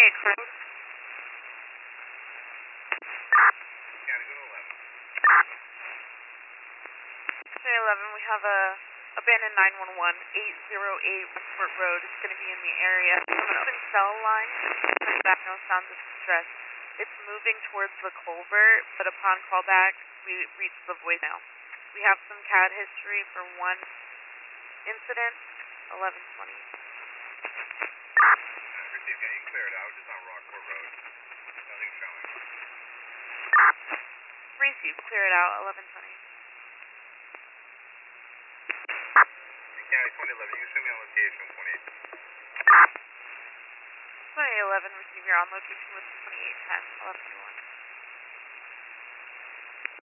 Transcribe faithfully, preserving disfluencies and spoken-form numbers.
twenty-eight crew. County, go to eleven. twenty eleven, we have a abandoned nine one one, eight oh eight Westport Road. It's going to be in the area. From an open cell line, coming back, no sounds of distress. It's moving towards the culvert, but upon callback, we reach the voicemail. We have some C A D history for one incident, eleven twenty. Received, can you clear it out? Just on Rockport Road. Nothing showing. Received, clear it out, eleven twenty. County twenty eleven, you can show me on location twenty-eight. twenty eleven, receive your on location with twenty-eight ten, eleven twenty-one.